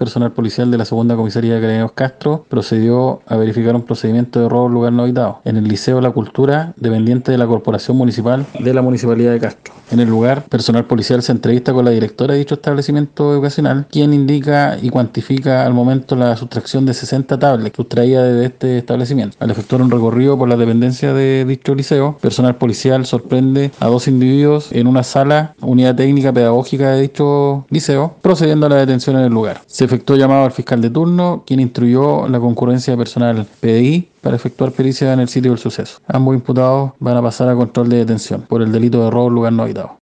personal policial de la segunda comisaría de Carabineros Castro procedió a verificar un procedimiento de robo en lugar no habitado en el Liceo La Cultura, dependiente de la Corporación Municipal de la Municipalidad de Castro. En el lugar, personal policial se entrevista con la directora de dicho establecimiento educacional, quien indica y cuantifica al momento la sustracción de 60 tablets sustraídas de este establecimiento. Al efectuar un recorrido por la dependencia de dicho liceo, personal policial sorprende a 2 individuos en una sala, unidad técnica pedagógica de dicho liceo, procediendo a la detención en el lugar. Se efectuó llamado al fiscal de turno, quien instruyó la concurrencia de personal PDI para efectuar pericia en el sitio del suceso. Ambos imputados van a pasar a control de detención por el delito de robo en lugar no habitado.